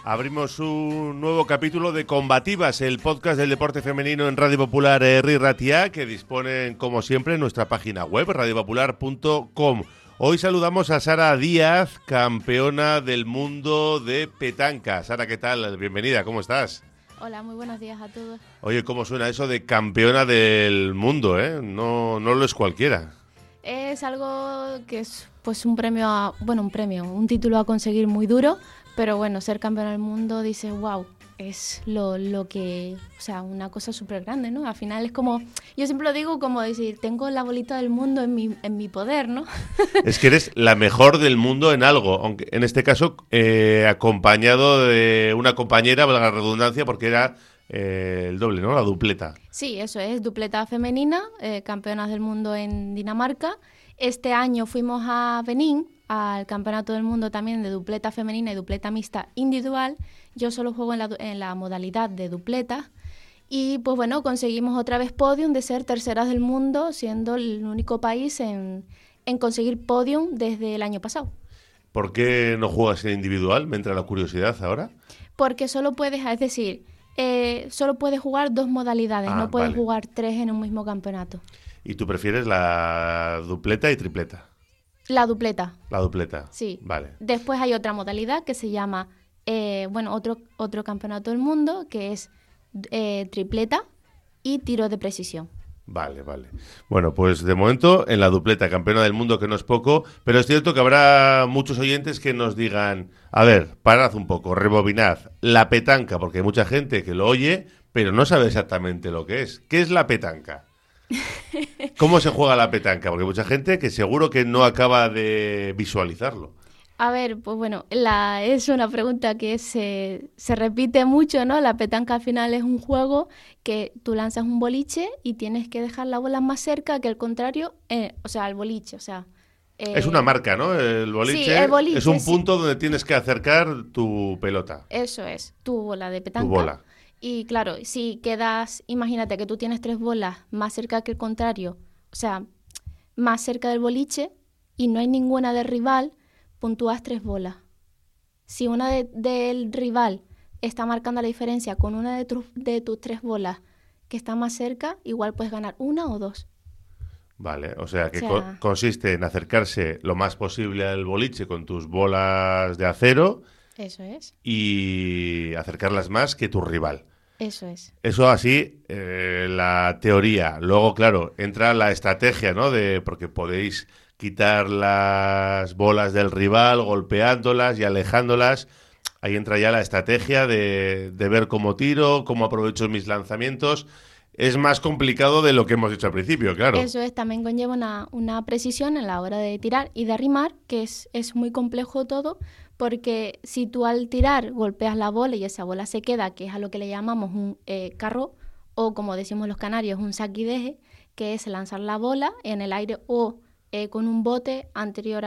Abrimos un nuevo capítulo de Combativas, el podcast del deporte femenino en Radio Popular Herri Ratia, que disponen, como siempre, en nuestra página web, radiopopular.com. Hoy saludamos a Sara Díaz, campeona del mundo de petanca. Sara, ¿qué tal? Bienvenida, ¿cómo estás? Hola, muy buenos días a todos. Oye, ¿cómo suena eso de campeona del mundo, eh? No lo es cualquiera. Es algo que es pues un título a conseguir muy duro, pero bueno, ser campeona del mundo, dices, wow, es lo que, o sea, una cosa súper grande, ¿no? Al final es como, yo siempre lo digo como decir, tengo la bolita del mundo en mi poder, ¿no? Es que eres la mejor del mundo en algo, aunque en este caso acompañado de una compañera, valga la redundancia, porque era el doble, ¿no? La dupleta. Sí, eso es, dupleta femenina, campeonas del mundo en Dinamarca. Este año fuimos a Benín, al campeonato del mundo también de dupleta femenina y dupleta mixta individual. Yo solo juego en la modalidad de dupleta. Y pues bueno, conseguimos otra vez podium de ser terceras del mundo, siendo el único país en conseguir podium desde el año pasado. ¿Por qué no juegas en individual? Me entra la curiosidad ahora. Porque solo puedes jugar dos modalidades, no puedes jugar tres en un mismo campeonato. ¿Y tú prefieres la dupleta y tripleta? La dupleta. La dupleta. Sí. Vale. Después hay otra modalidad que se llama, otro campeonato del mundo, que es tripleta y tiro de precisión. Vale. Bueno, pues de momento en la dupleta, campeona del mundo, que no es poco, pero es cierto que habrá muchos oyentes que nos digan, a ver, parad un poco, rebobinad, la petanca, porque hay mucha gente que lo oye, pero no sabe exactamente lo que es. ¿Qué es la petanca? ¿Cómo se juega la petanca? Porque hay mucha gente que seguro que no acaba de visualizarlo. A ver, pues bueno, es una pregunta que se repite mucho, ¿no? La petanca al final es un juego que tú lanzas un boliche y tienes que dejar la bola más cerca que el contrario, el boliche, es una marca, ¿no? El boliche, sí, el boliche es un punto donde tienes que acercar tu pelota. Eso es, tu bola de petanca. Tu bola. Y claro, si quedas, imagínate que tú tienes tres bolas más cerca que el contrario, o sea, más cerca del boliche y no hay ninguna de rival, puntúas 3 bolas. Si una del rival está marcando la diferencia con una de tus 3 bolas que está más cerca, igual puedes ganar 1 o 2. Vale, o sea que consiste en acercarse lo más posible al boliche con tus bolas de acero. Eso es. Y acercarlas más que tu rival. Eso es. Eso así, la teoría. Luego, claro, entra la estrategia, ¿no? Porque podéis quitar las bolas del rival, golpeándolas y alejándolas. Ahí entra ya la estrategia de ver cómo tiro, cómo aprovecho mis lanzamientos. Es más complicado de lo que hemos dicho al principio, claro. Eso es, también conlleva una precisión en la hora de tirar y de arrimar, que es muy complejo todo, porque si tú al tirar golpeas la bola y esa bola se queda, que es a lo que le llamamos un carro, o como decimos los canarios, un saquideje, que es lanzar la bola en el aire o con un bote anterior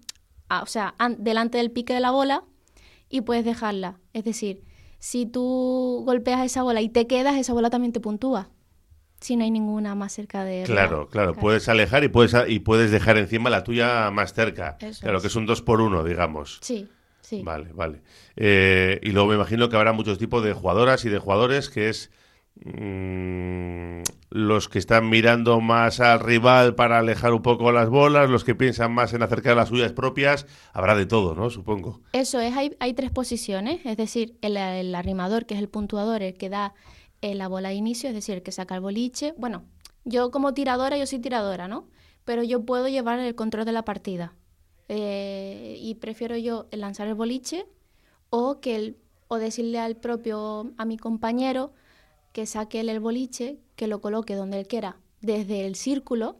delante del pique de la bola y puedes dejarla. Es decir, si tú golpeas esa bola y te quedas, esa bola también te puntúa. Si no hay ninguna más cerca de... Claro. Puedes alejar y puedes dejar encima la tuya más cerca. Eso claro, es. Que es un 2x1, digamos. Sí. Vale. Y luego me imagino que habrá muchos tipos de jugadoras y de jugadores que es los que están mirando más al rival para alejar un poco las bolas, los que piensan más en acercar las suyas propias. Habrá de todo, ¿no? Supongo. Eso es, hay 3 posiciones, es decir, el arrimador, que es el puntuador, el que da la bola de inicio, es decir, el que saca el boliche. Bueno, yo como tiradora, yo soy tiradora, ¿no? Pero yo puedo llevar el control de la partida. Y prefiero yo lanzar el boliche o decirle a mi compañero que saque él el boliche, que lo coloque donde él quiera, desde el círculo,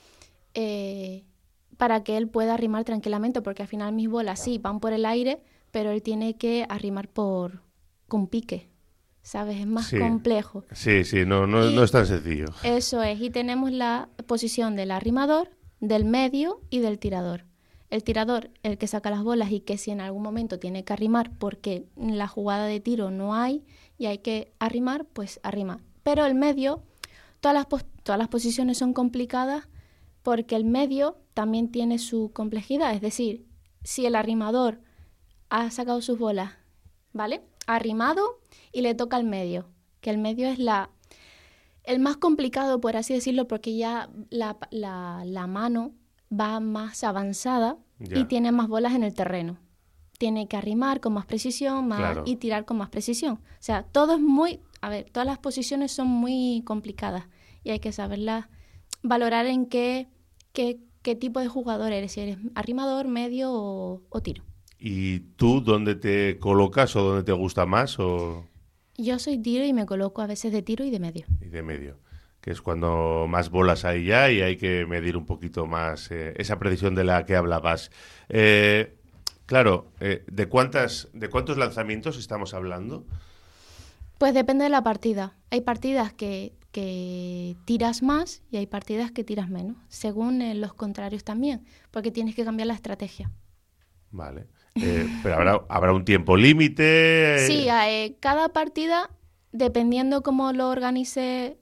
para que él pueda arrimar tranquilamente, porque al final mis bolas sí van por el aire, pero él tiene que arrimar con pique, ¿sabes? Es más complejo. Sí, no es tan sencillo. Eso es, y tenemos la posición del arrimador, del medio y del tirador. El tirador, el que saca las bolas y que si en algún momento tiene que arrimar porque la jugada de tiro no hay y hay que arrimar, pues arrima. Pero el medio, todas las posiciones son complicadas porque el medio también tiene su complejidad. Es decir, si el arrimador ha sacado sus bolas ¿vale? Arrimado y le toca al medio, que el medio es el más complicado, por así decirlo, porque ya la mano va más avanzada y Ya, tiene más bolas en el terreno. Tiene que arrimar con más precisión claro. y tirar con más precisión. O sea, todo es muy... A ver, todas las posiciones son muy complicadas y hay que saberlas valorar en qué tipo de jugador eres, si eres arrimador, medio o tiro. ¿Y tú dónde te colocas o dónde te gusta más Yo soy tiro y me coloco a veces de tiro y de medio. y de medio? Que es cuando más bolas hay ya y hay que medir un poquito más esa precisión de la que hablabas. Claro, ¿de cuántos lanzamientos estamos hablando? Pues depende de la partida. Hay partidas que tiras más y hay partidas que tiras menos, según los contrarios también, porque tienes que cambiar la estrategia. Vale. Pero habrá un tiempo límite. Sí, cada partida, dependiendo cómo lo organice,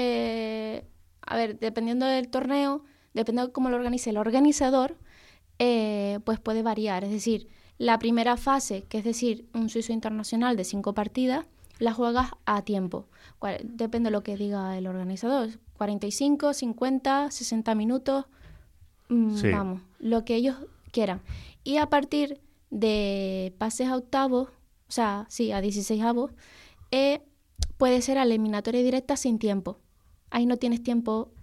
dependiendo del torneo, dependiendo de cómo lo organice el organizador, pues puede variar. Es decir, la primera fase, que es decir, un suizo internacional de 5 partidas, la juegas a tiempo. Depende de lo que diga el organizador. 45, 50, 60 minutos, Sí, vamos, lo que ellos quieran. Y a partir de pases a octavos, o sea, sí, a 16avos, puede ser a la eliminatoria directa sin tiempo. Ahí no tienes tiempo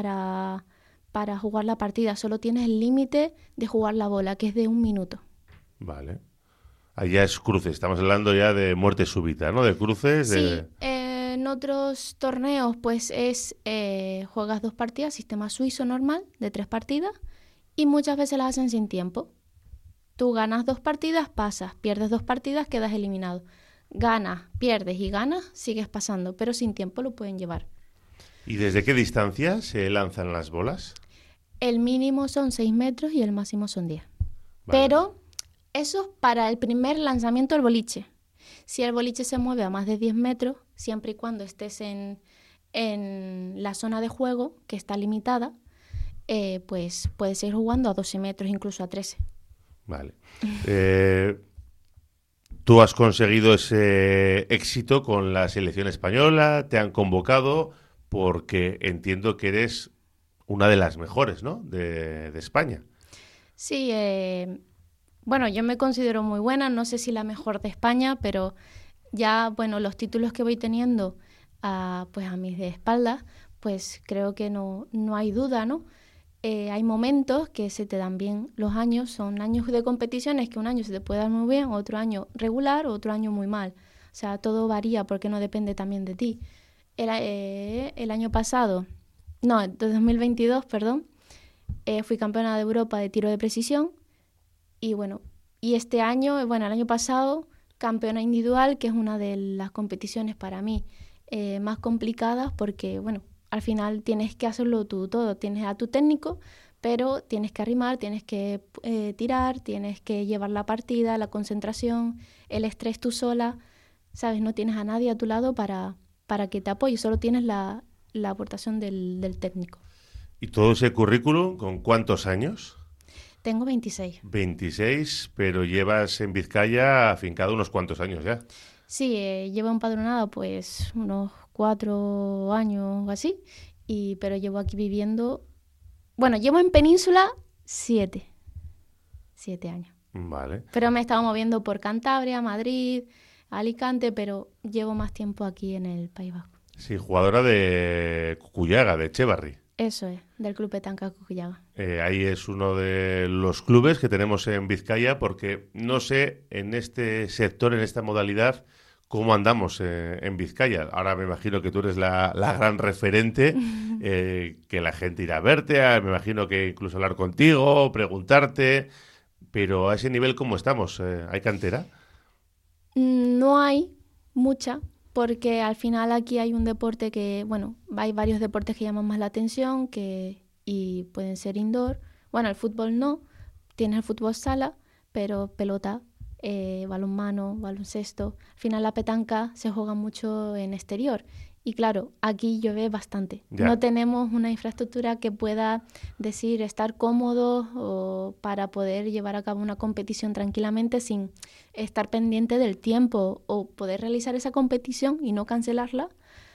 para jugar la partida, solo tienes el límite de jugar la bola, que es de 1 minuto. vale. Allá es cruces, estamos hablando ya de muerte súbita, ¿no? De cruces, Sí, de... en otros torneos pues juegas 2 partidas, sistema suizo normal, de 3 partidas, y muchas veces las hacen sin tiempo. Tú ganas 2 partidas, pasas, pierdes 2 partidas, quedas eliminado. Ganas, pierdes y ganas, sigues pasando, pero sin tiempo lo pueden llevar. ¿Y desde qué distancia se lanzan las bolas? El mínimo son 6 metros y el máximo son 10. Vale, Pero eso es para el primer lanzamiento del boliche. Si el boliche se mueve a más de 10 metros, siempre y cuando estés en la zona de juego, que está limitada, pues puedes ir jugando a 12 metros, incluso a 13. vale. Tú has conseguido ese éxito con la selección española, te han convocado porque entiendo que eres una de las mejores, ¿no? De España. Sí, bueno, yo me considero muy buena, no sé si la mejor de España, pero ya, bueno, los títulos que voy teniendo pues a mis de espaldas, pues creo que no hay duda, ¿no? Hay momentos que se te dan bien los años, son años de competiciones que un año se te puede dar muy bien, otro año regular, otro año muy mal. O sea, todo varía porque no depende también de ti. El año pasado, no, de 2022, perdón, fui campeona de Europa de tiro de precisión y bueno, y este año, bueno, el año pasado, campeona individual, que es una de las competiciones para mí más complicadas porque, bueno, al final tienes que hacerlo tú todo. Tienes a tu técnico, pero tienes que arrimar, tienes que tirar, tienes que llevar la partida, la concentración, el estrés tú sola, ¿sabes? No tienes a nadie a tu lado para que te apoye, solo tienes la aportación del técnico. ¿Y todo ese currículum con cuántos años? Tengo 26. 26, pero llevas en Vizcaya afincado unos cuantos años ya. Sí, llevo empadronada pues unos 4 años o así, pero llevo aquí viviendo, bueno, llevo en Península 7 años. Vale. Pero me he estado moviendo por Cantabria, Madrid, Alicante, pero llevo más tiempo aquí en el País Vasco. Sí, jugadora de Cucuyaga, de Echevarri. Eso es, del Club Petanca Cucuyaga. Ahí es uno de los clubes que tenemos en Vizcaya porque no sé en este sector, en esta modalidad, cómo andamos en Vizcaya. Ahora me imagino que tú eres la gran referente, que la gente irá a verte, me imagino que incluso hablar contigo, preguntarte, pero a ese nivel, ¿cómo estamos? ¿Hay cantera? No hay mucha, porque al final aquí hay un deporte que, bueno, hay varios deportes que llaman más la atención y pueden ser indoor. Bueno, el fútbol no, tienes el fútbol sala, pero pelota, balonmano, baloncesto. Al final la petanca se juega mucho en exterior Y claro, aquí llueve bastante. Ya. No tenemos una infraestructura que pueda decir estar cómodos o para poder llevar a cabo una competición tranquilamente sin estar pendiente del tiempo o poder realizar esa competición y no cancelarla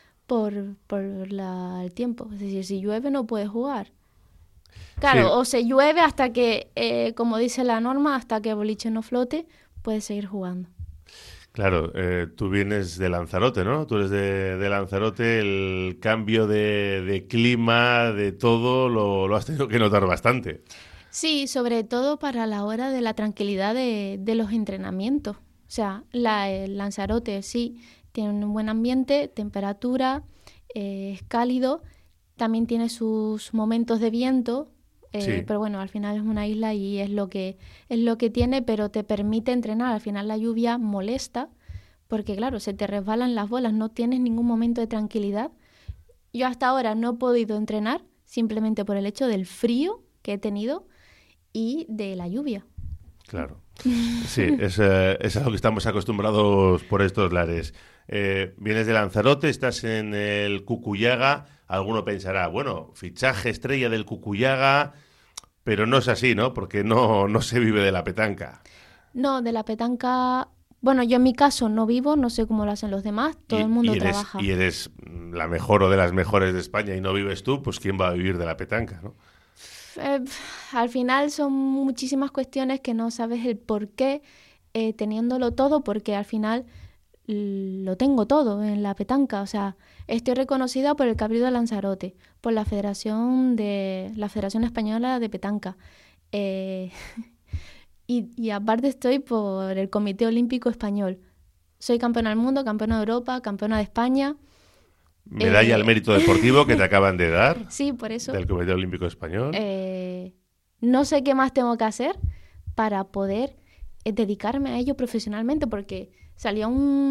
por el tiempo. Es decir, si llueve no puedes jugar. Claro, Sí. o se llueve hasta que, como dice la norma, hasta que el boliche no flote, puedes seguir jugando. Claro, tú vienes de Lanzarote, ¿no? Tú eres de Lanzarote, el cambio de clima, de todo, lo has tenido que notar bastante. Sí, sobre todo para la hora de la tranquilidad de los entrenamientos. O sea, el Lanzarote sí tiene un buen ambiente, temperatura, es cálido, también tiene sus momentos de viento, Sí, pero bueno, al final es una isla y es lo que tiene, pero te permite entrenar. Al final la lluvia molesta porque claro, se te resbalan las bolas, no tienes ningún momento de tranquilidad. Yo hasta ahora no he podido entrenar simplemente por el hecho del frío que he tenido y de la lluvia. claro. Sí, es a lo que estamos acostumbrados por estos lares. Vienes de Lanzarote, estás en el Cucuyaga. Alguno pensará, bueno, fichaje estrella del Cucuyaga, pero no es así, ¿no? Porque no se vive de la petanca. No, de la petanca, bueno, yo en mi caso no vivo, no sé cómo lo hacen los demás, todo el mundo trabaja. Y eres la mejor o de las mejores de España y no vives tú, pues ¿quién va a vivir de la petanca, no? Eh, Al final son muchísimas cuestiones que no sabes el por qué, teniéndolo todo, porque al final lo tengo todo en la petanca. O sea, estoy reconocida por el Cabildo de Lanzarote, por la Federación Española de Petanca. eh, y aparte estoy por el Comité Olímpico Español. Soy campeona del mundo, campeona de Europa, campeona de España. Medalla al Eh, mérito deportivo que te acaban de dar sí, por eso. del Comité Olímpico Español. No sé qué más tengo que hacer para poder dedicarme a ello profesionalmente, porque salió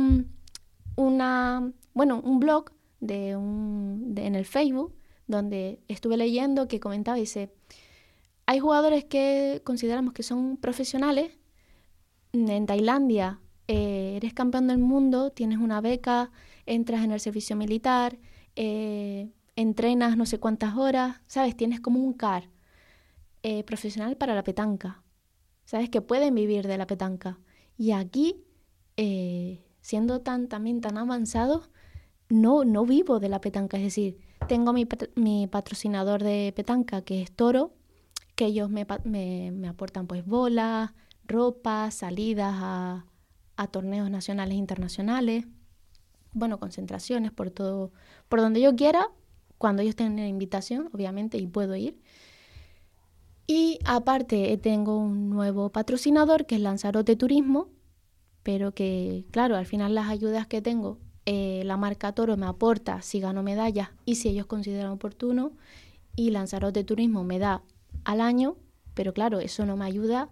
un blog en el Facebook donde estuve leyendo que comentaba, dice, hay jugadores que consideramos que son profesionales. En Tailandia eres campeón del mundo, tienes una beca, entras en el servicio militar, entrenas no sé cuántas horas, ¿sabes? Tienes como un CAR profesional para la petanca, ¿sabes? Que pueden vivir de la petanca. Y aquí, siendo también tan avanzados, no vivo de la petanca. Es decir, tengo mi patrocinador de petanca, que es Toro, que ellos me aportan pues bolas, ropa, salidas a torneos nacionales e internacionales, bueno, concentraciones por todo, por donde yo quiera, cuando ellos tengan invitación, obviamente, y puedo ir. Y aparte tengo un nuevo patrocinador que es Lanzarote Turismo, pero que, claro, al final las ayudas que tengo, la marca Toro me aporta si gano medallas y si ellos consideran oportuno, y Lanzarote Turismo me da al año, pero claro, eso no me ayuda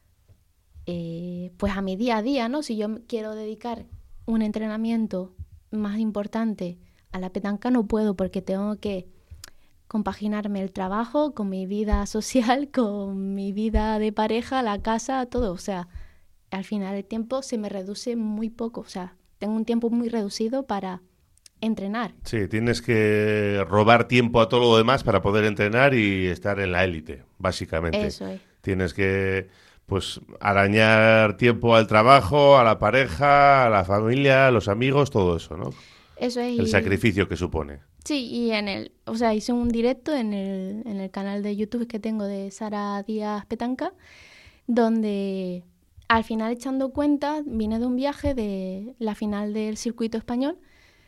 pues a mi día a día, ¿no? Si yo quiero dedicar un entrenamiento más importante a la petanca, no puedo porque tengo que compaginarme el trabajo con mi vida social, con mi vida de pareja, la casa, todo. O sea, al final el tiempo se me reduce muy poco. O sea, tengo un tiempo muy reducido para entrenar. Sí, tienes que robar tiempo a todo lo demás para poder entrenar y estar en la élite, básicamente. Eso es. Tienes que, pues, arañar tiempo al trabajo, a la pareja, a la familia, a los amigos, todo eso, ¿no? Eso es. El sacrificio que supone. Sí, y o sea, hice un directo en el canal de YouTube que tengo de Sara Díaz Petanca, donde al final, echando cuentas, vine de un viaje de la final del circuito español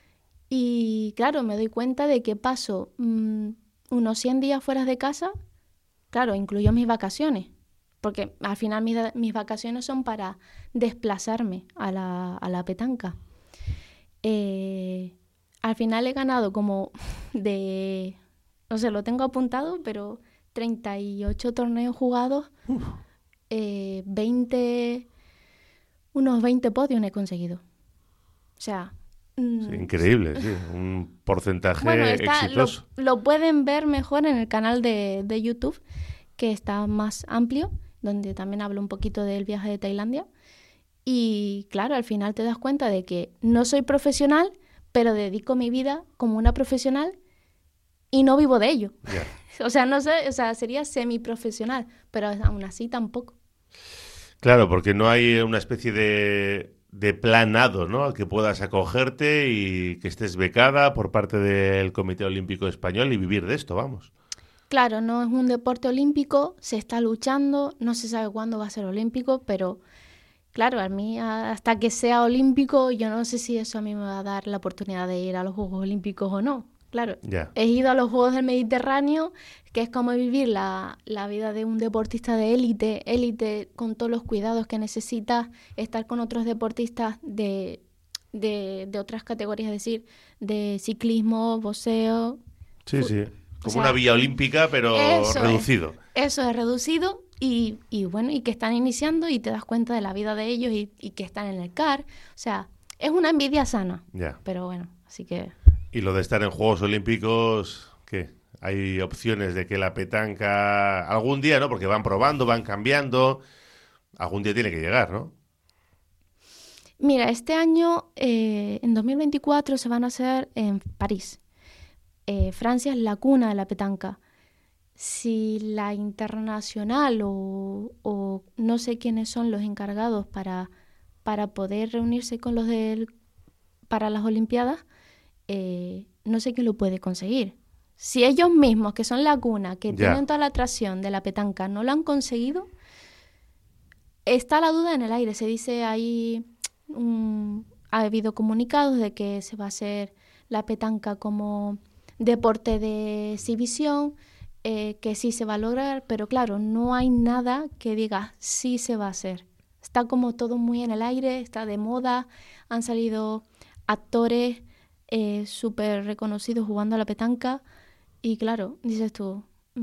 y claro, me doy cuenta de que paso unos 100 días fuera de casa, claro, incluyo mis vacaciones, porque al final mis vacaciones son para desplazarme a la petanca. Al final he ganado como no sé, lo tengo apuntado, pero 38 torneos jugados, unos 20 podios he conseguido. O sea, Sí, increíble, sí. Un porcentaje bueno, exitoso. lo pueden ver mejor en el canal de YouTube, que está más amplio, donde también hablo un poquito del viaje de Tailandia. Y claro, al final te das cuenta de que no soy profesional, pero dedico mi vida como una profesional y no vivo de ello. Ya. O sea, no sé, o sea, sería semiprofesional, pero aún así tampoco. Claro, porque no hay una especie de planado, ¿no? Al que puedas acogerte y que estés becada por parte del Comité Olímpico Español y vivir de esto, vamos. Claro, no es un deporte olímpico, se está luchando, no se sabe cuándo va a ser olímpico, pero claro, a mí hasta que sea olímpico, yo no sé si eso a mí me va a dar la oportunidad de ir a los Juegos Olímpicos o no. Claro, Ya. he ido a los Juegos del Mediterráneo, que es como vivir la vida de un deportista de élite, élite con todos los cuidados que necesitas, estar con otros deportistas de otras categorías, es decir, de ciclismo, boxeo. Sí, sí. O Como una sea, villa olímpica, pero reducido. eso es reducido y bueno, y que están iniciando y te das cuenta de la vida de ellos y que están en el CAR. O sea, es una envidia sana, Ya. pero bueno, así que... Y lo de estar en Juegos Olímpicos, ¿qué? Hay opciones de que la petanca algún día, ¿no? Porque van probando, van cambiando. Algún día tiene que llegar, ¿no? Mira, este año, en 2024, se van a hacer en París. Francia es la cuna de la petanca. Si la internacional o no sé quiénes son los encargados para poder reunirse con para las Olimpiadas, no sé quién lo puede conseguir. Si ellos mismos, que son la cuna, que Ya. tienen toda la atracción de la petanca, no lo han conseguido, está la duda en el aire. Se dice ahí, ha habido comunicados de que se va a hacer la petanca como deporte de exhibición, que sí se va a lograr, pero claro, no hay nada que diga sí se va a hacer. Está como todo muy en el aire, está de moda, han salido actores súper reconocidos jugando a la petanca y claro, dices tú,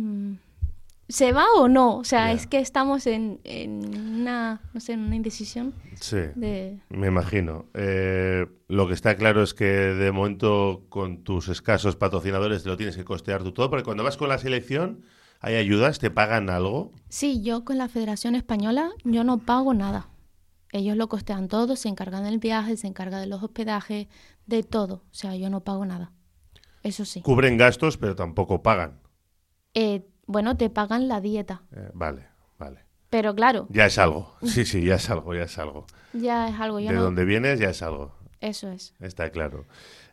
¿se va o no? O sea, es Ya. que estamos en una, no sé, en una indecisión Sí. de... Me imagino. Lo que está claro es que de momento con tus escasos patrocinadores te lo tienes que costear tú todo, porque cuando vas con la selección hay ayudas, te pagan algo. Sí, yo con la Federación Española, yo no pago nada. Ellos lo costean todo, se encargan del viaje, se encargan de los hospedajes, de todo. O sea, yo no pago nada. Eso sí. Cubren gastos, pero tampoco pagan. Bueno, te pagan la dieta. Vale, vale. Pero claro, Ya es algo. Sí, sí, ya es algo, ya es algo. ya es algo, yo De no... donde vienes ya es algo. Eso es. Está claro.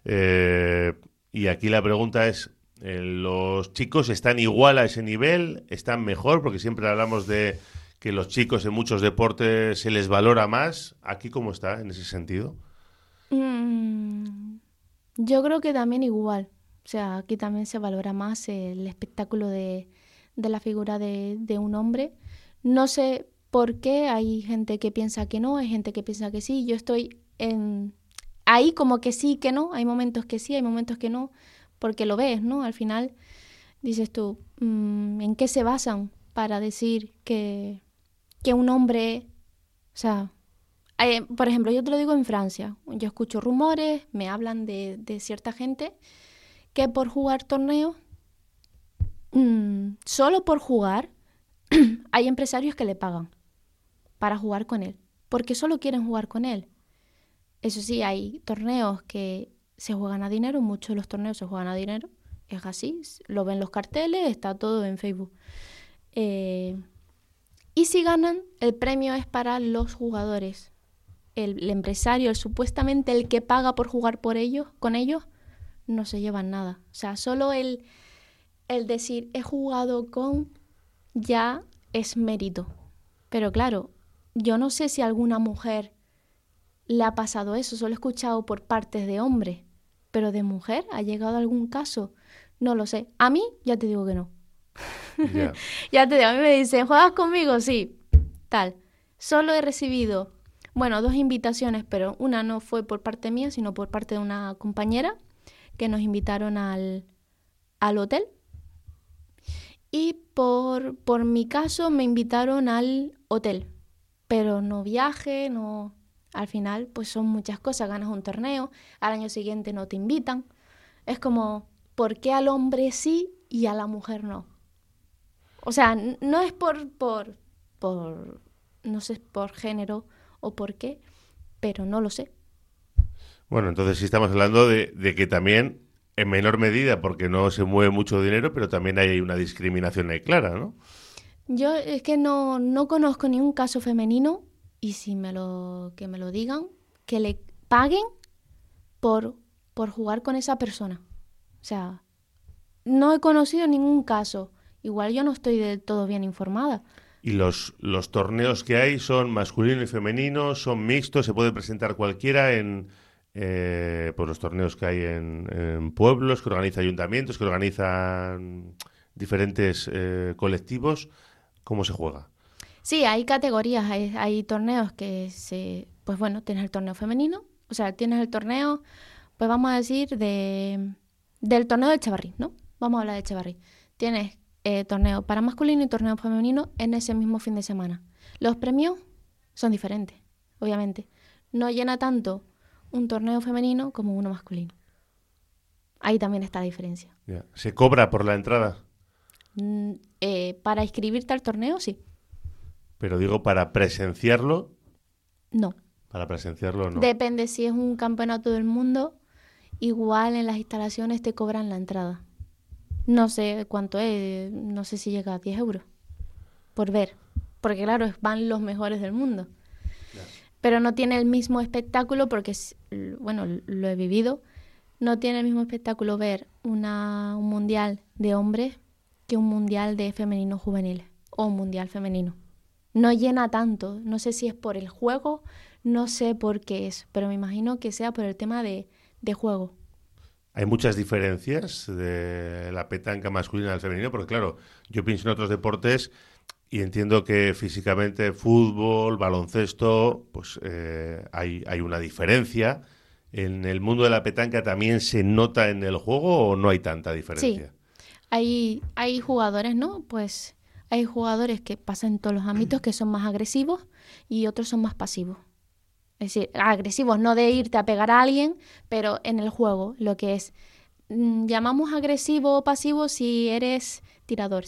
Y aquí la pregunta es, ¿los chicos están igual a ese nivel? ¿Están mejor? Porque siempre hablamos de que los chicos en muchos deportes se les valora más. ¿Aquí cómo está en ese sentido? Mm, yo creo que también igual. O sea, aquí también se valora más el espectáculo de la figura de un hombre. No sé por qué hay gente que piensa que no, hay gente que piensa que sí. Yo estoy ahí como que sí, que no. Hay momentos que sí, hay momentos que no, porque lo ves, ¿no? Al final dices tú, ¿en qué se basan para decir que un hombre, o sea, por ejemplo, yo te lo digo en Francia, yo escucho rumores, me hablan de cierta gente que por jugar torneos, solo por jugar, hay empresarios que le pagan para jugar con él, porque solo quieren jugar con él. Eso sí, hay torneos que se juegan a dinero, muchos de los torneos se juegan a dinero, es así, lo ven los carteles, está todo en Facebook. Y si ganan, el premio es para los jugadores. El empresario, supuestamente el que paga por jugar por ellos, con ellos, no se llevan nada. O sea, solo el decir he jugado con ya es mérito. Pero claro, yo no sé si a alguna mujer le ha pasado eso, solo he escuchado por partes de hombre, pero de mujer, ¿ha llegado algún caso? No lo sé. A mí, ya te digo que no. Ya. Ya te digo, a mí me dicen, ¿juegas conmigo? Sí, tal. Solo he recibido, bueno, 2 invitaciones, pero una no fue por parte mía, sino por parte de una compañera que nos invitaron al hotel. Y por mi caso me invitaron al hotel, pero no viaje, no... Al final, pues son muchas cosas. Ganas un torneo, al año siguiente no te invitan. Es como, ¿por qué al hombre sí y a la mujer no? O sea, no es no sé, por género o por qué, pero no lo sé. Bueno, entonces sí estamos hablando de que también, en menor medida, porque no se mueve mucho dinero, pero también hay una discriminación ahí clara, ¿no? Yo es que no conozco ningún caso femenino y si que me lo digan, que le paguen por, por jugar con esa persona. O sea, no he conocido ningún caso. Igual yo no estoy del todo bien informada. Y los torneos que hay son masculino y femenino, son mixtos, se puede presentar cualquiera en pues los torneos que hay en pueblos, que organiza ayuntamientos, que organizan diferentes colectivos. ¿Cómo se juega? Sí, hay categorías, hay torneos pues bueno, tienes el torneo femenino, o sea, tienes el torneo, pues vamos a decir, del torneo de Echevarri, ¿no? Vamos a hablar de Echevarri. Tienes torneo para masculino y torneo femenino en ese mismo fin de semana. Los premios son diferentes, obviamente. No llena tanto un torneo femenino como uno masculino. Ahí también está la diferencia. Ya. ¿Se cobra por la entrada? Para inscribirte al torneo, sí. Pero digo, para presenciarlo, No. para presenciarlo no. Depende si es un campeonato del mundo, igual en las instalaciones te cobran la entrada. No sé cuánto es, no sé si llega a 10 euros por ver. Porque claro, van los mejores del mundo. Ya. Pero no tiene el mismo espectáculo porque, bueno, lo he vivido. No tiene el mismo espectáculo ver un mundial de hombres que un mundial de femeninos juveniles o un mundial femenino. No llena tanto. No sé si es por el juego, no sé por qué es, pero me imagino que sea por el tema de juego. Hay muchas diferencias de la petanca masculina al femenino, porque claro, yo pienso en otros deportes y entiendo que físicamente fútbol, baloncesto, pues hay una diferencia. ¿En el mundo de la petanca también se nota en el juego o no hay tanta diferencia? Sí, hay jugadores, ¿no? Pues hay jugadores que pasan en todos los ámbitos que son más agresivos y otros son más pasivos. Es decir, agresivos no de irte a pegar a alguien, pero en el juego, lo que es. Llamamos agresivo o pasivo si eres tirador,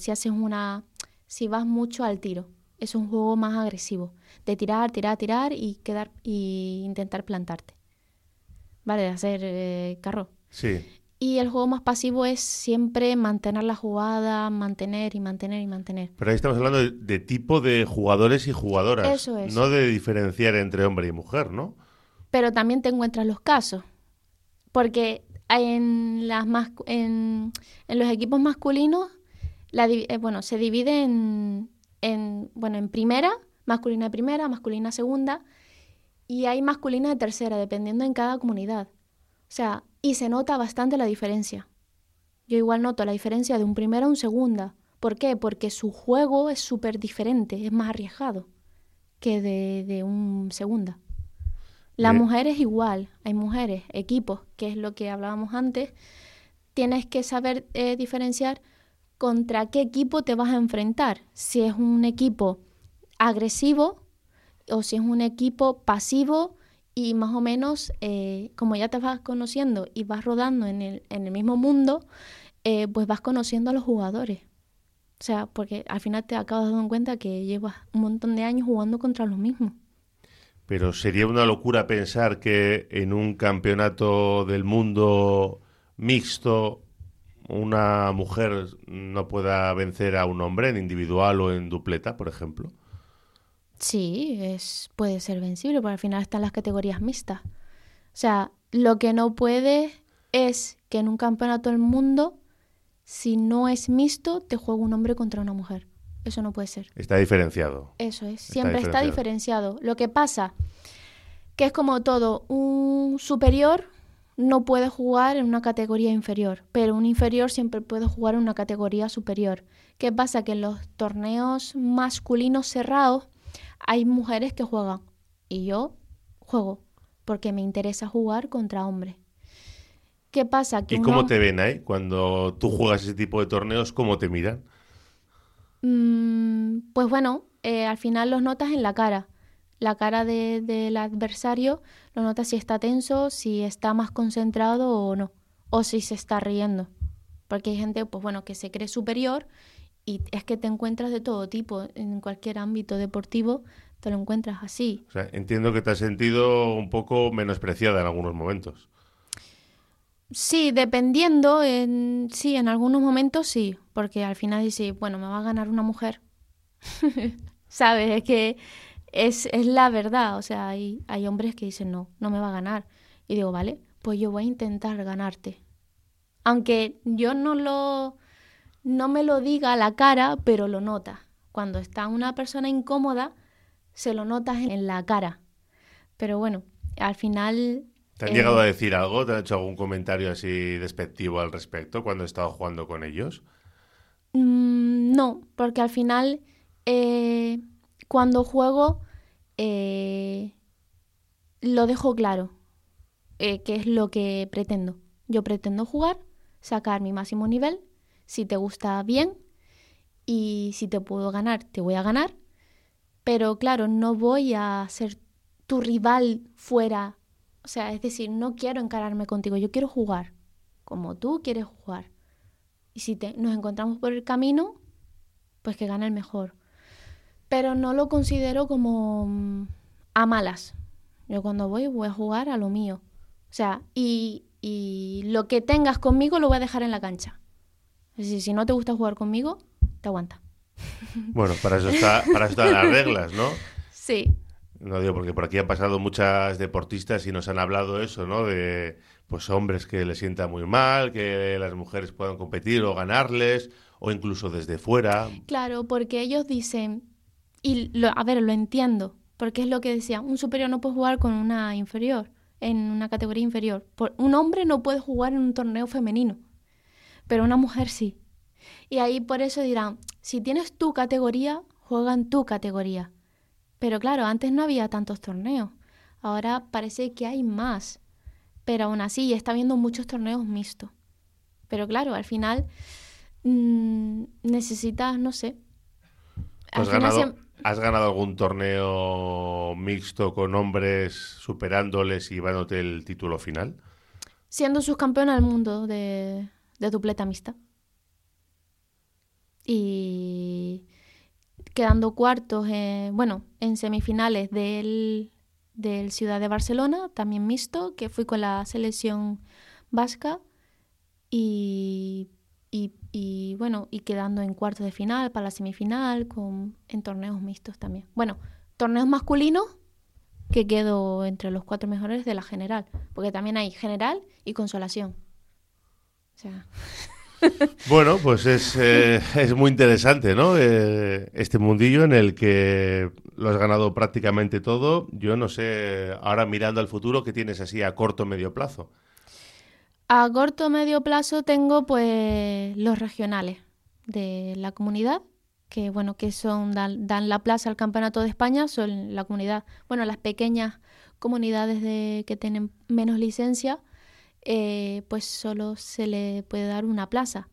si vas mucho al tiro. Es un juego más agresivo, de tirar, tirar, tirar y intentar plantarte. ¿Vale? De hacer carro. Sí. Y el juego más pasivo es siempre mantener la jugada, mantener y mantener y mantener. Pero ahí estamos hablando de tipo de jugadores y jugadoras. Eso es. No de diferenciar entre hombre y mujer, ¿no? Pero también te encuentras los casos. Porque en los equipos masculinos, se divide en primera, masculina segunda, y hay masculina de tercera, dependiendo en cada comunidad. O sea, y se nota bastante la diferencia. Yo igual noto la diferencia de un primera a un segunda. ¿Por qué? Porque su juego es súper diferente, es más arriesgado que de un segunda. La mujer es igual, hay mujeres, equipos, que es lo que hablábamos antes. Tienes que saber diferenciar contra qué equipo te vas a enfrentar. Si es un equipo agresivo o si es un equipo pasivo y más o menos, como ya te vas conociendo y vas rodando en el mismo mundo, pues vas conociendo a los jugadores. O sea, porque al final te acabas dando cuenta que llevas un montón de años jugando contra los mismos. Pero sería una locura pensar que en un campeonato del mundo mixto una mujer no pueda vencer a un hombre en individual o en dupleta, por ejemplo. Sí, puede ser vencible, porque al final están las categorías mixtas. O sea, lo que no puede es que en un campeonato del mundo, si no es mixto, te juegue un hombre contra una mujer. Eso no puede ser. Está diferenciado. Eso es, siempre está diferenciado. Lo que pasa, que es como todo, un superior no puede jugar en una categoría inferior, pero un inferior siempre puede jugar en una categoría superior. ¿Qué pasa? Que en los torneos masculinos cerrados hay mujeres que juegan y yo juego porque me interesa jugar contra hombres. ¿Qué pasa? Que ¿Y cómo te ven ahí? Cuando tú juegas ese tipo de torneos, ¿cómo te miran? Pues bueno, al final los notas en la cara. La cara del adversario lo notas si está tenso, si está más concentrado o no. O si se está riendo. Porque hay gente, pues bueno, que se cree superior y es que te encuentras de todo tipo en cualquier ámbito deportivo. te lo encuentras así. O sea, entiendo que te has sentido un poco menospreciada en algunos momentos. Sí, dependiendo, sí, en algunos momentos sí, porque al final dices, bueno, me va a ganar una mujer. ¿Sabes? Es que es la verdad, o sea, hay hombres que dicen, no, no me va a ganar. Y digo, vale, pues yo voy a intentar ganarte. Aunque yo no me lo diga a la cara, pero lo notas. Cuando está una persona incómoda, se lo notas en la cara. Pero bueno, al final... ¿Te han llegado a decir algo? ¿Te han hecho algún comentario así despectivo al respecto cuando he estado jugando con ellos? No, porque al final eh, cuando juego eh, lo dejo claro, qué es lo que pretendo. Yo pretendo jugar, sacar mi máximo nivel, si te gusta bien y si te puedo ganar, te voy a ganar, pero claro, no voy a ser tu rival fuera. O sea, es decir, no quiero encararme contigo, yo quiero jugar como tú quieres jugar. Y si nos encontramos por el camino, pues que gane el mejor. Pero no lo considero como a malas. Yo cuando voy a jugar a lo mío. O sea, y lo que tengas conmigo lo voy a dejar en la cancha. Es decir, si no te gusta jugar conmigo, te aguanta. Bueno, para eso están las reglas, ¿no? Sí, No digo, porque por aquí han pasado muchas deportistas y nos han hablado eso, ¿no? De pues hombres que les sienta muy mal, que las mujeres puedan competir o ganarles, o incluso desde fuera. claro, porque ellos dicen, a ver, lo entiendo, porque es lo que decían, un superior no puede jugar con una inferior, en una categoría inferior. Un hombre no puede jugar en un torneo femenino, pero una mujer sí. Y ahí por eso dirán, si tienes tu categoría, juega en tu categoría. Pero claro, antes no había tantos torneos, ahora parece que hay más, pero aún así está habiendo muchos torneos mixtos. Pero claro, al final necesitas, no sé, ¿Tú al final has ganado algún torneo mixto con hombres superándoles y llevándote el título final? siendo subcampeona del mundo de dupleta mixta y quedando cuartos, bueno, en semifinales del Ciudad de Barcelona, también mixto, que fui con la selección vasca y, bueno, y quedando en cuartos de final para la semifinal en torneos mixtos también. Bueno, torneos masculinos que quedo entre los 4 mejores de la general, porque también hay general y consolación. O sea, Bueno, pues es muy interesante, ¿no? Este mundillo en el que lo has ganado prácticamente todo. Yo no sé, ahora mirando al futuro, ¿qué tienes así a corto o medio plazo? a corto o medio plazo tengo pues los regionales de la comunidad, que bueno, que dan la plaza al Campeonato de España, son la comunidad, bueno, las pequeñas comunidades que tienen menos licencia, pues solo se le puede dar una plaza.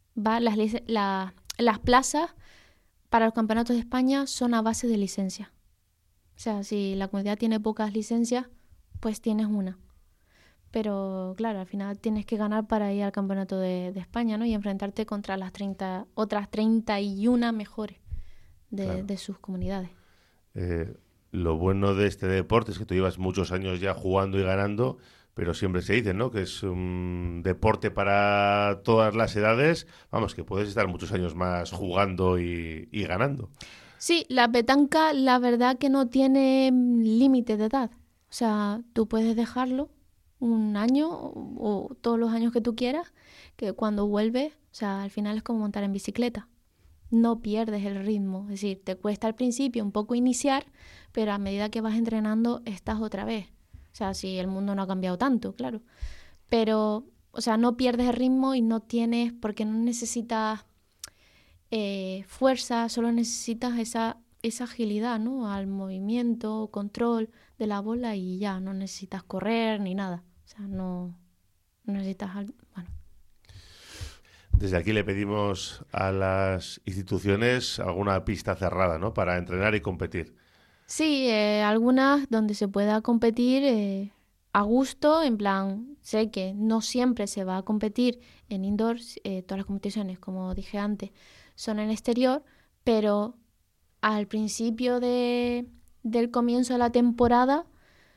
Las plazas para los campeonatos de España son a base de licencia. O sea, si la comunidad tiene pocas licencias, pues tienes una. Pero claro, al final tienes que ganar para ir al campeonato de España, ¿no? Y enfrentarte contra las otras 31 mejores Claro. de sus comunidades. Eh, lo bueno de este deporte es que tú llevas muchos años ya jugando y ganando, pero siempre se dice, ¿no? Que es un deporte para todas las edades. Vamos, que puedes estar muchos años más jugando y ganando. Sí, la petanca, la verdad que no tiene límite de edad. O sea, tú puedes dejarlo un año o todos los años que tú quieras, que cuando vuelves, o sea, al final es como montar en bicicleta. No pierdes el ritmo. Es decir, te cuesta al principio un poco iniciar, pero a medida que vas entrenando, estás otra vez. O sea, si el mundo no ha cambiado tanto, claro. Pero, o sea, no pierdes el ritmo y no tienes, porque no necesitas fuerza, solo necesitas esa agilidad, ¿no? Al movimiento, control de la bola y ya, no necesitas correr ni nada. O sea, no necesitas... Bueno. Desde aquí le pedimos a las instituciones alguna pista cerrada, ¿no? Para entrenar y competir. Sí, algunas donde se pueda competir a gusto, en plan, sé que no siempre se va a competir en indoor, todas las competiciones, como dije antes, son en exterior, pero al principio del comienzo de la temporada,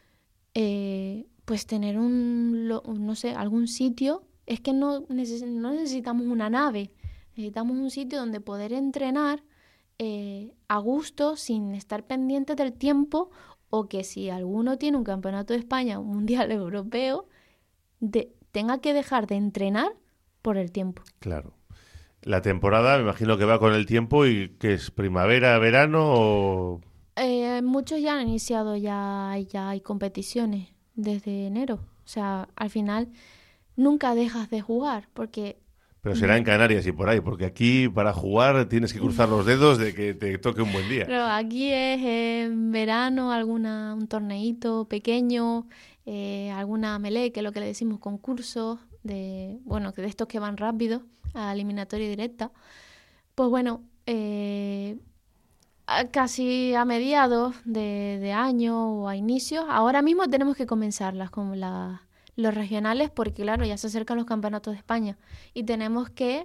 pues tener no sé, algún sitio. Es que no necesitamos una nave, necesitamos un sitio donde poder entrenar a gusto, sin estar pendientes del tiempo, o que si alguno tiene un campeonato de España, un mundial europeo, tenga que dejar de entrenar por el tiempo. Claro. La temporada me imagino que va con el tiempo y que es primavera, verano o... Muchos ya han iniciado, ya hay competiciones desde enero. O sea, al final nunca dejas de jugar porque... Pero será en Canarias y por ahí, porque aquí para jugar tienes que cruzar los dedos de que te toque un buen día. Pero aquí es en verano un torneito pequeño, alguna melee, que es lo que le decimos concursos, de estos que van rápido a eliminatoria directa. Pues bueno, casi a mediados de año o a inicios, ahora mismo tenemos que comenzarlas como los regionales, porque claro, ya se acercan los campeonatos de España y tenemos que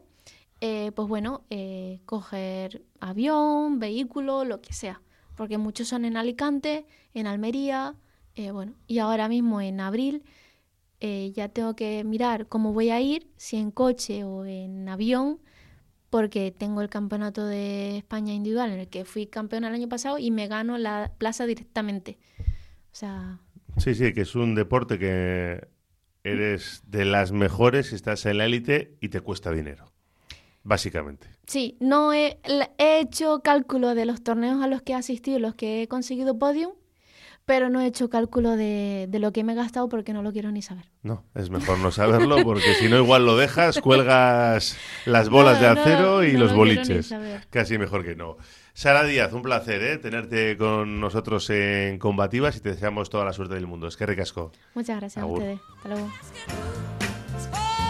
coger avión, vehículo, lo que sea, porque muchos son en Alicante, en Almería, y ahora mismo en abril ya tengo que mirar cómo voy a ir, si en coche o en avión, porque tengo el campeonato de España individual en el que fui campeona el año pasado y me gano la plaza directamente. O sea... Sí, que es un deporte que eres de las mejores, estás en la élite y te cuesta dinero, básicamente. Sí, no he hecho cálculo de los torneos a los que he asistido, los que he conseguido podium, pero no he hecho cálculo de lo que me he gastado porque no lo quiero ni saber. No, es mejor no saberlo porque si no igual lo dejas, cuelgas las bolas de acero y los boliches. Casi mejor que no. Sara Díaz, un placer tenerte con nosotros en Combativas y te deseamos toda la suerte del mundo. Es que ricasco. Muchas gracias a ustedes. Hasta luego.